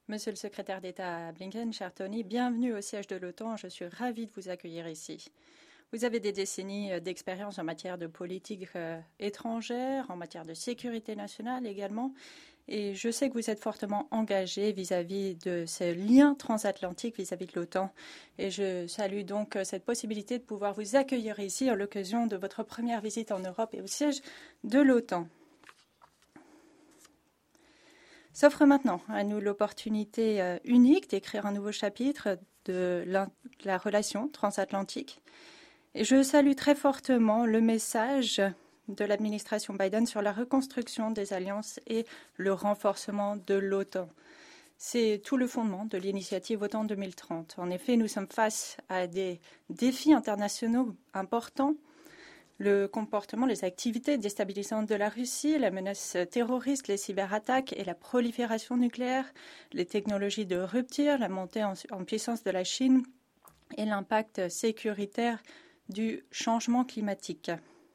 Monsieur le secrétaire d'État Blinken, cher Tony, bienvenue au siège de l'OTAN. Je suis ravie de vous accueillir ici. Vous avez des décennies d'expérience en matière de politique étrangère, en matière de sécurité nationale également. Et je sais que vous êtes fortement engagé vis-à-vis de ces liens transatlantiques vis-à-vis de l'OTAN. Et je salue donc cette possibilité de pouvoir vous accueillir ici à l'occasion de votre première visite en Europe et au siège de l'OTAN. S'offre maintenant à nous l'opportunité unique d'écrire un nouveau chapitre de la relation transatlantique. Et je salue très fortement le message de l'administration Biden sur la reconstruction des alliances et le renforcement de l'OTAN. C'est tout le fondement de l'initiative OTAN 2030. En effet, nous sommes face à des défis internationaux importants. Le comportement, les activités déstabilisantes de la Russie, la menace terroriste, les cyberattaques et la prolifération nucléaire, les technologies de rupture, la montée en puissance de la Chine et l'impact sécuritaire du changement climatique.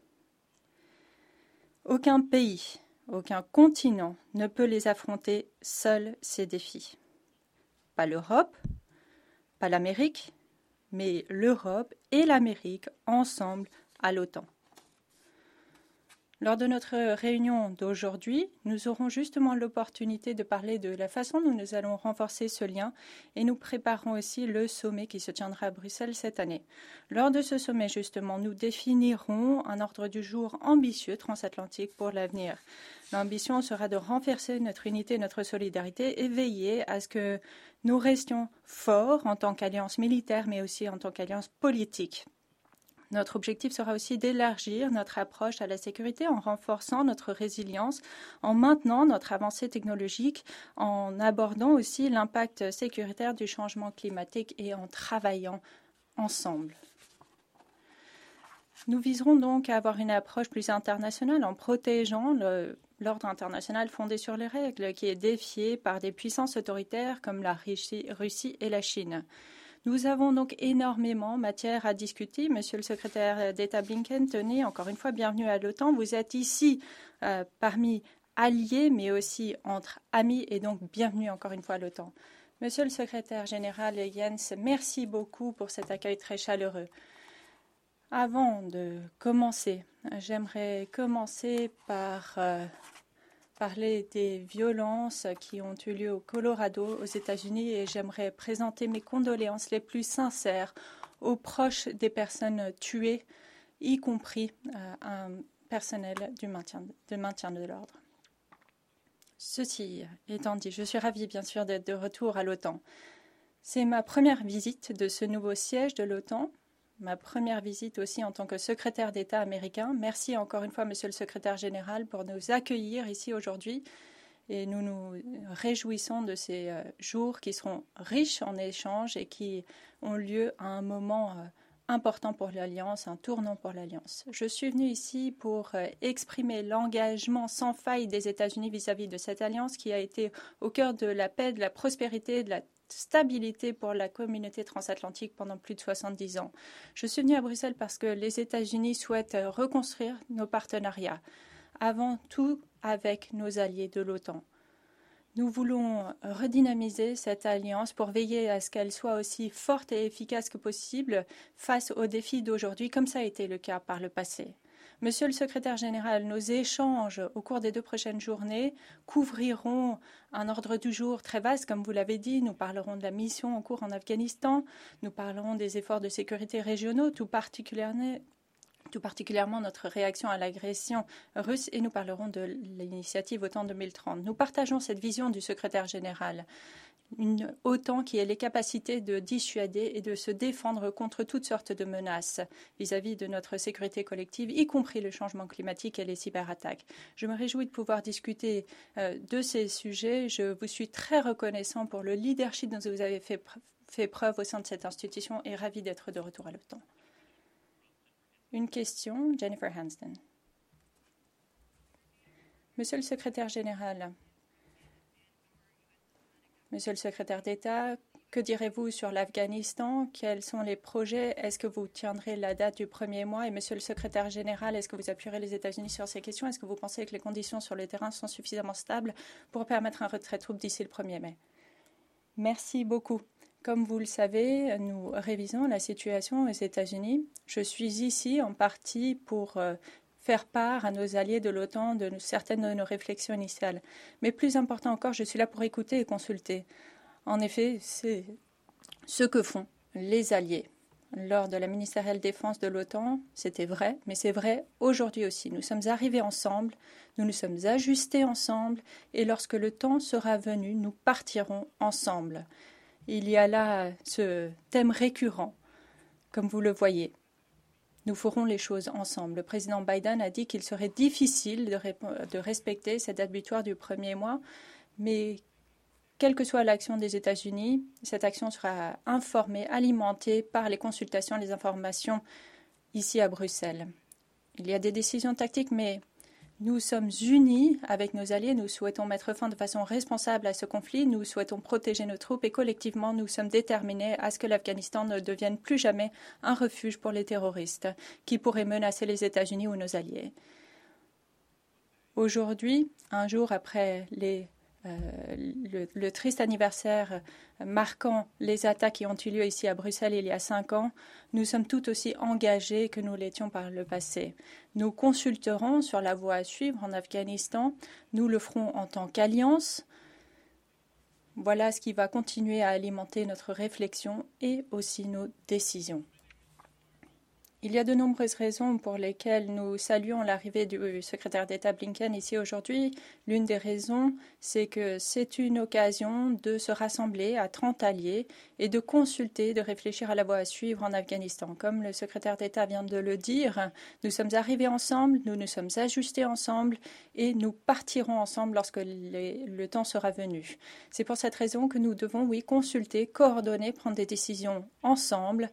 Aucun pays, aucun continent ne peut les affronter seul, ces défis. Pas l'Europe, pas l'Amérique, mais l'Europe et l'Amérique ensemble à l'OTAN. Lors de notre réunion d'aujourd'hui, nous aurons justement l'opportunité de parler de la façon dont nous allons renforcer ce lien et nous préparons aussi le sommet qui se tiendra à Bruxelles cette année. Lors de ce sommet, justement, nous définirons un ordre du jour ambitieux transatlantique pour l'avenir. L'ambition sera de renforcer notre unité, notre solidarité et veiller à ce que nous restions forts en tant qu'alliance militaire, mais aussi en tant qu'alliance politique. Notre objectif sera aussi d'élargir notre approche à la sécurité en renforçant notre résilience, en maintenant notre avancée technologique, en abordant aussi l'impact sécuritaire du changement climatique et en travaillant ensemble. Nous viserons donc à avoir une approche plus internationale en protégeant l'ordre international fondé sur les règles qui est défié par des puissances autoritaires comme la Russie et la Chine. Nous avons donc énormément de matière à discuter. Monsieur le secrétaire d'État Blinken, tenez, encore une fois, bienvenue à l'OTAN. Vous êtes ici parmi alliés, mais aussi entre amis, et donc bienvenue encore une fois à l'OTAN. Monsieur le secrétaire général Jens, merci beaucoup pour cet accueil très chaleureux. Avant de commencer, j'aimerais commencer par parler des violences qui ont eu lieu au Colorado, aux États-Unis, et j'aimerais présenter mes condoléances les plus sincères aux proches des personnes tuées, y compris un personnel de maintien de l'ordre. Ceci étant dit, je suis ravie bien sûr d'être de retour à l'OTAN. C'est ma première visite de ce nouveau siège de l'OTAN, ma première visite aussi en tant que secrétaire d'État américain. Merci encore une fois, Monsieur le secrétaire général, pour nous accueillir ici aujourd'hui. Et nous nous réjouissons de ces jours qui seront riches en échanges et qui ont lieu à un moment important pour l'Alliance, un tournant pour l'Alliance. Je suis venue ici pour exprimer l'engagement sans faille des États-Unis vis-à-vis de cette alliance qui a été au cœur de la paix, de la prospérité, de la stabilité pour la communauté transatlantique pendant plus de 70 ans. Je suis venue à Bruxelles parce que les États-Unis souhaitent reconstruire nos partenariats, avant tout avec nos alliés de l'OTAN. Nous voulons redynamiser cette alliance pour veiller à ce qu'elle soit aussi forte et efficace que possible face aux défis d'aujourd'hui, comme ça a été le cas par le passé. Monsieur le secrétaire général, nos échanges au cours des 2 prochaines journées couvriront un ordre du jour très vaste, comme vous l'avez dit. Nous parlerons de la mission en cours en Afghanistan, nous parlerons des efforts de sécurité régionaux, tout particulièrement notre réaction à l'agression russe, et nous parlerons de l'initiative OTAN 2030. Nous partageons cette vision du secrétaire général. Une OTAN qui ait les capacités de dissuader et de se défendre contre toutes sortes de menaces vis-à-vis de notre sécurité collective, y compris le changement climatique et les cyberattaques. Je me réjouis de pouvoir discuter de ces sujets. Je vous suis très reconnaissant pour le leadership dont vous avez fait preuve au sein de cette institution et ravi d'être de retour à l'OTAN. Une question, Jennifer Hansden. Monsieur le secrétaire général, Monsieur le secrétaire d'État, que direz-vous sur l'Afghanistan? Quels sont les projets? Est-ce que vous tiendrez la date du 1er mois? Et Monsieur le secrétaire général, est-ce que vous appuierez les États-Unis sur ces questions? Est-ce que vous pensez que les conditions sur le terrain sont suffisamment stables pour permettre un retrait de troupes d'ici le 1er mai? Merci beaucoup. Comme vous le savez, nous révisons la situation aux États-Unis. Je suis ici en partie pour faire part à nos alliés de l'OTAN de certaines de nos réflexions initiales. Mais plus important encore, je suis là pour écouter et consulter. En effet, c'est ce que font les alliés. Lors de la ministérielle défense de l'OTAN, c'était vrai, mais c'est vrai aujourd'hui aussi. Nous sommes arrivés ensemble, nous nous sommes ajustés ensemble, et lorsque le temps sera venu, nous partirons ensemble. Il y a là ce thème récurrent, comme vous le voyez. Nous ferons les choses ensemble. Le président Biden a dit qu'il serait difficile de respecter cette date butoir du 1er mois, mais quelle que soit l'action des États-Unis, cette action sera informée, alimentée par les consultations, les informations ici à Bruxelles. Il y a des décisions tactiques, mais nous sommes unis avec nos alliés. Nous souhaitons mettre fin de façon responsable à ce conflit. Nous souhaitons protéger nos troupes et collectivement, nous sommes déterminés à ce que l'Afghanistan ne devienne plus jamais un refuge pour les terroristes qui pourraient menacer les États-Unis ou nos alliés. Aujourd'hui, un jour après le triste anniversaire marquant les attaques qui ont eu lieu ici à Bruxelles il y a 5 ans, nous sommes tout aussi engagés que nous l'étions par le passé. Nous consulterons sur la voie à suivre en Afghanistan. Nous le ferons en tant qu'alliance. Voilà ce qui va continuer à alimenter notre réflexion et aussi nos décisions. Il y a de nombreuses raisons pour lesquelles nous saluons l'arrivée du secrétaire d'État Blinken ici aujourd'hui. L'une des raisons, c'est que c'est une occasion de se rassembler à 30 alliés et de consulter, de réfléchir à la voie à suivre en Afghanistan. Comme le secrétaire d'État vient de le dire, nous sommes arrivés ensemble, nous nous sommes ajustés ensemble et nous partirons ensemble lorsque le temps sera venu. C'est pour cette raison que nous devons, oui, consulter, coordonner, prendre des décisions ensemble.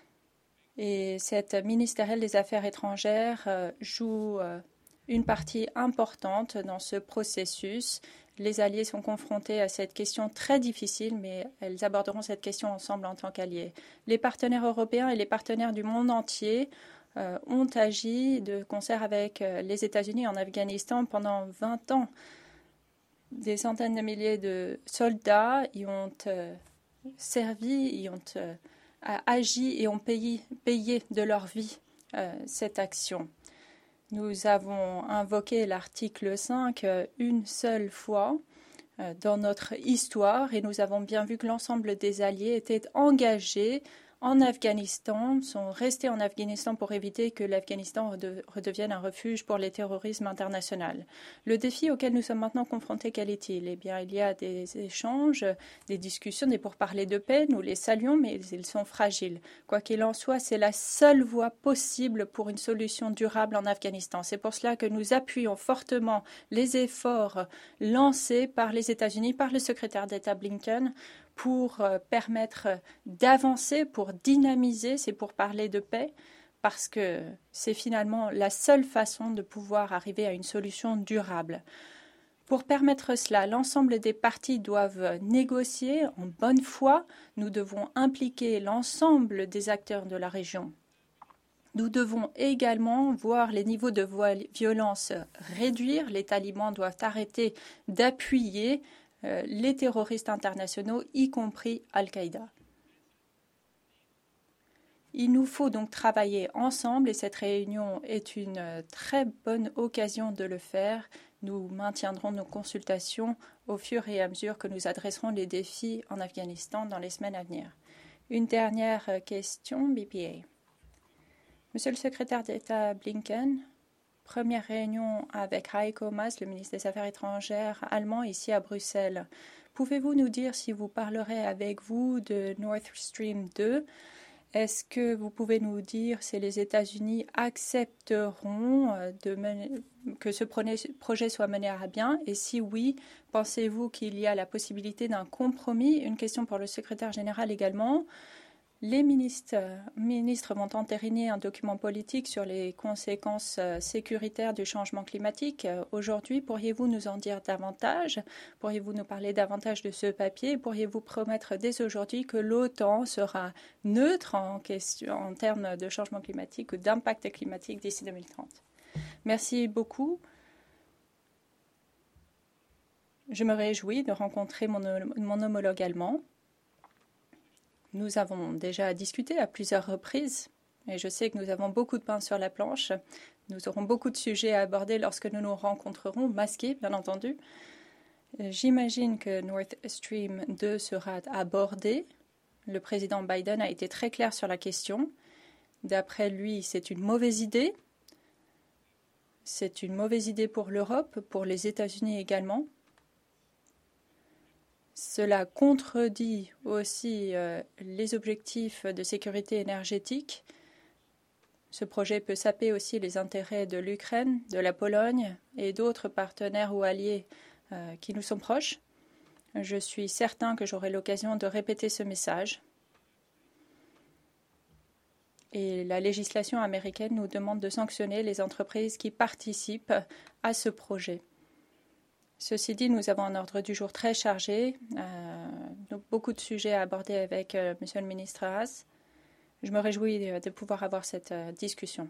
Et cette ministérielle des Affaires étrangères joue une partie importante dans ce processus. Les alliés sont confrontés à cette question très difficile, mais elles aborderont cette question ensemble en tant qu'alliés. Les partenaires européens et les partenaires du monde entier ont agi de concert avec les États-Unis en Afghanistan pendant 20 ans. Des centaines de milliers de soldats y ont servi, y ont agi et ont payé de leur vie cette action. Nous avons invoqué l'article 5 une seule fois dans notre histoire et nous avons bien vu que l'ensemble des alliés étaient engagés en Afghanistan, sont restés en Afghanistan pour éviter que l'Afghanistan redevienne un refuge pour les terrorismes international. Le défi auquel nous sommes maintenant confrontés, quel est-il? Eh bien, il y a des échanges, des discussions, des pourparlers de paix. Nous les saluons, mais ils sont fragiles. Quoi qu'il en soit, c'est la seule voie possible pour une solution durable en Afghanistan. C'est pour cela que nous appuyons fortement les efforts lancés par les États-Unis, par le secrétaire d'État Blinken, pour permettre d'avancer, pour dynamiser ces pourparlers de paix, parce que c'est finalement la seule façon de pouvoir arriver à une solution durable. Pour permettre cela, l'ensemble des parties doivent négocier en bonne foi. Nous devons impliquer l'ensemble des acteurs de la région. Nous devons également voir les niveaux de violence réduire. Les talibans doivent arrêter d'appuyer les terroristes internationaux, y compris Al-Qaïda. Il nous faut donc travailler ensemble et cette réunion est une très bonne occasion de le faire. Nous maintiendrons nos consultations au fur et à mesure que nous adresserons les défis en Afghanistan dans les semaines à venir. Une dernière question, BPA. Monsieur le secrétaire d'État Blinken, première réunion avec Heiko Maas, le ministre des Affaires étrangères allemand, ici à Bruxelles. Pouvez-vous nous dire si vous parlerez avec vous de Nord Stream 2 ? Est-ce que vous pouvez nous dire si les États-Unis accepteront que ce projet soit mené à bien? Et si oui, pensez-vous qu'il y a la possibilité d'un compromis? Une question pour le secrétaire général également. Les ministres vont entériner un document politique sur les conséquences sécuritaires du changement climatique. Aujourd'hui, pourriez-vous nous en dire davantage? Pourriez-vous nous parler davantage de ce papier? Pourriez-vous promettre dès aujourd'hui que l'OTAN sera neutre en termes de changement climatique ou d'impact climatique d'ici 2030? Merci beaucoup. Je me réjouis de rencontrer mon homologue allemand. Nous avons déjà discuté à plusieurs reprises et je sais que nous avons beaucoup de pain sur la planche. Nous aurons beaucoup de sujets à aborder lorsque nous nous rencontrerons, masqués bien entendu. J'imagine que Nord Stream 2 sera abordé. Le président Biden a été très clair sur la question. D'après lui, c'est une mauvaise idée. C'est une mauvaise idée pour l'Europe, pour les États-Unis également. Cela contredit aussi les objectifs de sécurité énergétique. Ce projet peut saper aussi les intérêts de l'Ukraine, de la Pologne et d'autres partenaires ou alliés qui nous sont proches. Je suis certain que j'aurai l'occasion de répéter ce message. Et la législation américaine nous demande de sanctionner les entreprises qui participent à ce projet. Ceci dit, nous avons un ordre du jour très chargé, beaucoup de sujets à aborder avec Monsieur le ministre Haas. Je me réjouis de pouvoir avoir cette discussion.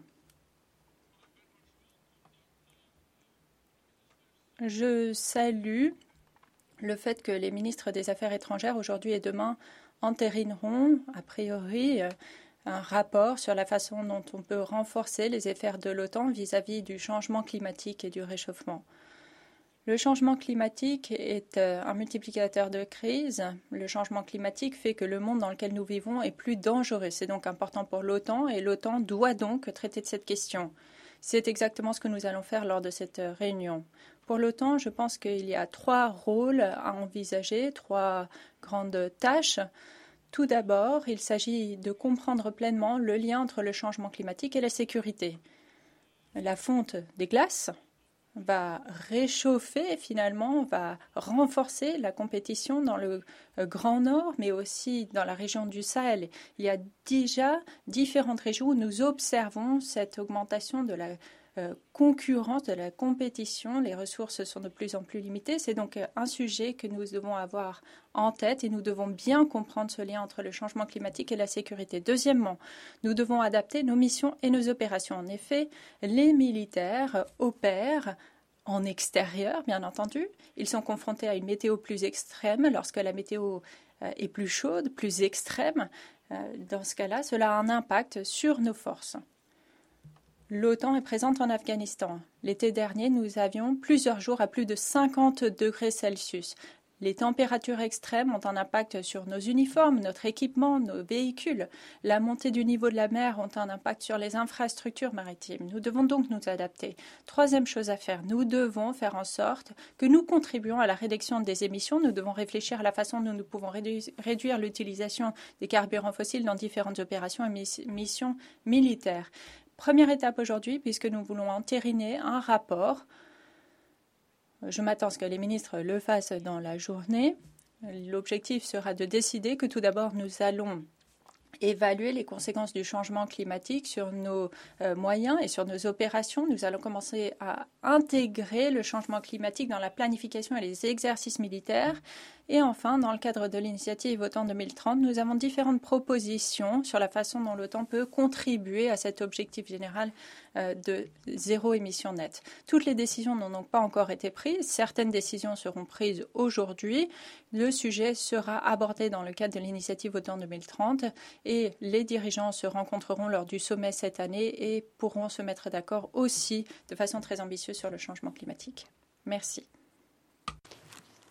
Je salue le fait que les ministres des Affaires étrangères aujourd'hui et demain entérineront, a priori, un rapport sur la façon dont on peut renforcer les efforts de l'OTAN vis-à-vis du changement climatique et du réchauffement. Le changement climatique est un multiplicateur de crise. Le changement climatique fait que le monde dans lequel nous vivons est plus dangereux. C'est donc important pour l'OTAN et l'OTAN doit donc traiter de cette question. C'est exactement ce que nous allons faire lors de cette réunion. Pour l'OTAN, je pense qu'il y a 3 rôles à envisager, 3 grandes tâches. Tout d'abord, il s'agit de comprendre pleinement le lien entre le changement climatique et la sécurité. La fonte des glaces va réchauffer finalement, va renforcer la compétition dans le Grand Nord, mais aussi dans la région du Sahel. Il y a déjà différentes régions où nous observons cette augmentation de la concurrence, de la compétition. Les ressources sont de plus en plus limitées. C'est donc un sujet que nous devons avoir en tête et nous devons bien comprendre ce lien entre le changement climatique et la sécurité. Deuxièmement, nous devons adapter nos missions et nos opérations. En effet, les militaires opèrent en extérieur, bien entendu. Ils sont confrontés à une météo plus extrême lorsque la météo est plus chaude, plus extrême. Dans ce cas-là, cela a un impact sur nos forces. L'OTAN est présente en Afghanistan. L'été dernier, nous avions plusieurs jours à plus de 50 degrés Celsius. Les températures extrêmes ont un impact sur nos uniformes, notre équipement, nos véhicules. La montée du niveau de la mer ont un impact sur les infrastructures maritimes. Nous devons donc nous adapter. Troisième chose à faire, nous devons faire en sorte que nous contribuions à la réduction des émissions. Nous devons réfléchir à la façon dont nous pouvons réduire l'utilisation des carburants fossiles dans différentes opérations et missions militaires. Première étape aujourd'hui, puisque nous voulons entériner un rapport. Je m'attends à ce que les ministres le fassent dans la journée. L'objectif sera de décider que tout d'abord, nous allons évaluer les conséquences du changement climatique sur nos moyens et sur nos opérations. Nous allons commencer à intégrer le changement climatique dans la planification et les exercices militaires. Et enfin, dans le cadre de l'initiative OTAN 2030, nous avons différentes propositions sur la façon dont l'OTAN peut contribuer à cet objectif général de zéro émission nette. Toutes les décisions n'ont donc pas encore été prises. Certaines décisions seront prises aujourd'hui. Le sujet sera abordé dans le cadre de l'initiative OTAN 2030 et les dirigeants se rencontreront lors du sommet cette année et pourront se mettre d'accord aussi de façon très ambitieuse sur le changement climatique. Merci.